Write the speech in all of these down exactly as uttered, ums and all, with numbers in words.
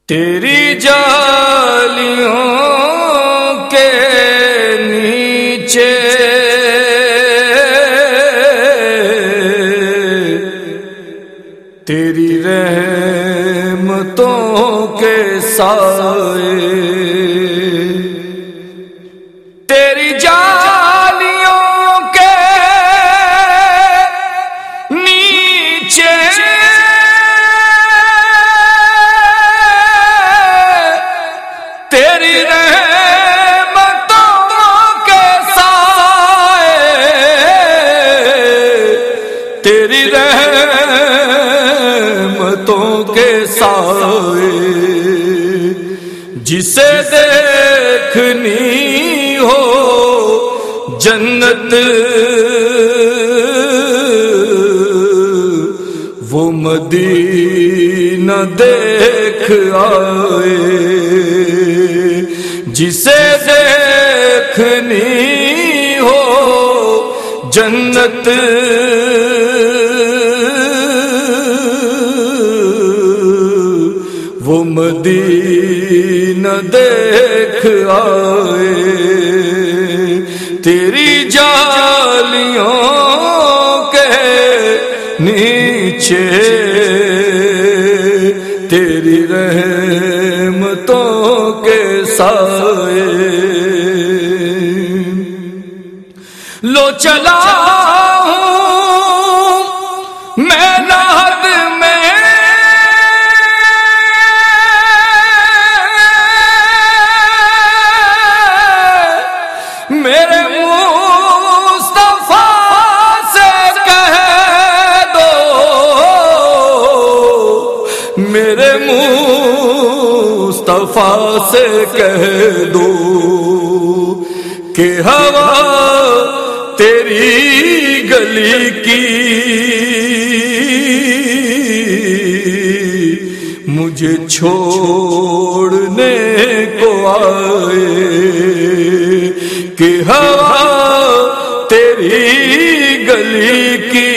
تیری جالیوں کے نیچے تیری رحمتوں کے سائے، تیری جالیوں کے نیچے تیری رحمتوں کے سائے، تیری رحمتوں کے سائے، جسے دیکھنی ہو جنت وہ مدینہ دیکھ آئے، جسے دیکھنی ہو جنت وہ مدینہ دیکھ آئے، تیری جالیوں کے نیچے تیری رحمتوں کے سائے، لو چلا ہوں میں راہت میں میرے مصطفیٰ سے کہہ دو، میرے مصطفیٰ سے کہہ دو کہ ہوا تیری گلی کی مجھے چھوڑنے کو آئے، کہ ہوا تیری گلی کی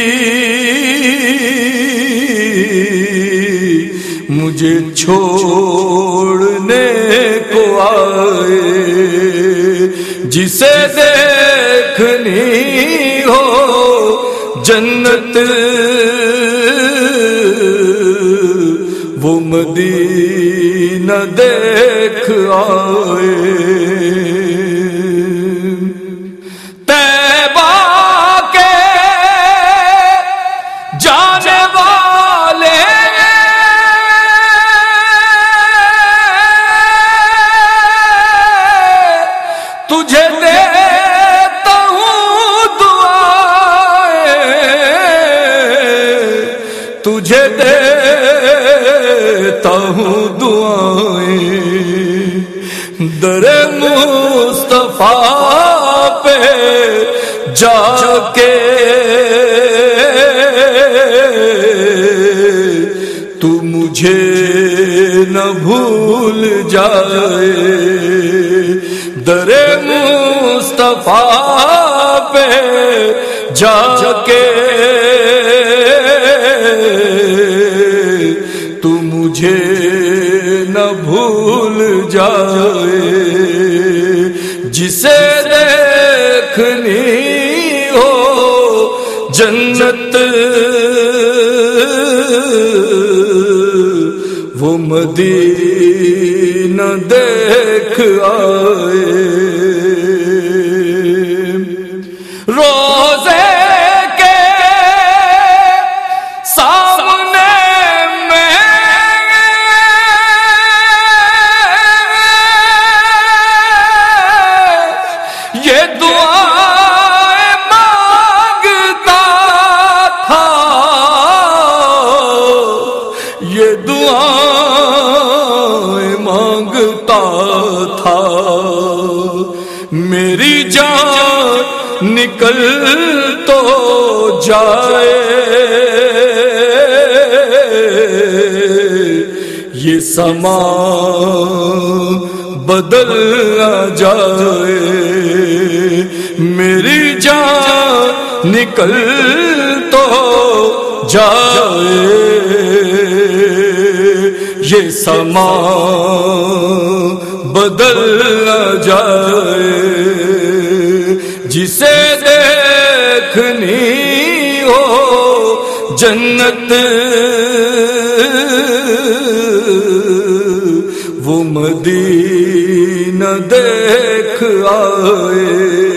مجھے چھوڑنے کو آئے، جسے دیکھنی ہو جنت وہ مدینہ دیکھ آئے، طیبہ کے جانے والے تجھے دیتا ہوں دعائیں، تجھے دیتا ہوں دعائیں، در مصطفیٰ پہ جا کے تو مجھے نہ بھول جائے، در مصطفیٰ پہ جا کے تو مجھے نہ بھول جائے، جسے دیکھنی ہو جنت وہ مدینہ دیکھ آئے، روزے کے سامنے میں یہ دعائیں مانگتا تھا، یہ دعائیں مانگتا تھا، میری جان نکل تو جائے، یہ سما بدل نہ جائے، میری جان نکل تو جائے یہ سما بدل نہ جائے، جسے دیکھنی ہو جنت وہ مدینہ دیکھ آئے،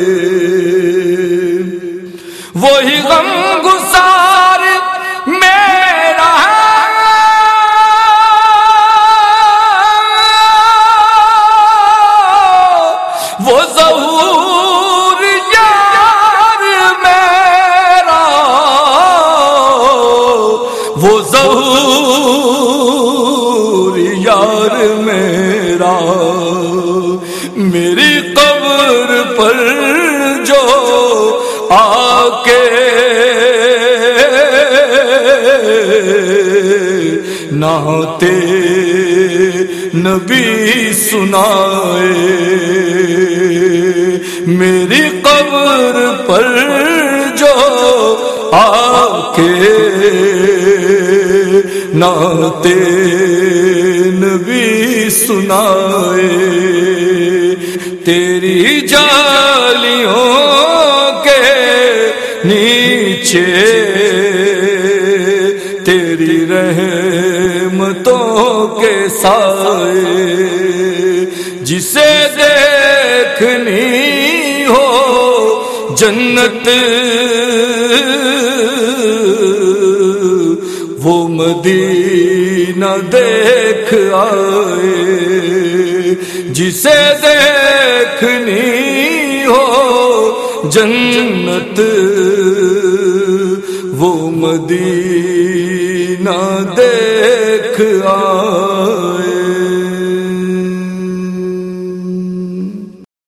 وہی غم گسار میرا وہ ظہور یار میرا، وہ ظہور یار میرا، میری قبر پر جو آ کے نعت نبی سنائے، میری قبر پر جو آ کے نعت نبی سنائے، تیری جالیوں کے نیچے تیری رحمتوں کے سائے، جسے دیکھنی ہو جنت وہ مدینہ دیکھ آئے، جسے دیکھنی ہو جنت وہ مدینہ دیکھ آئے۔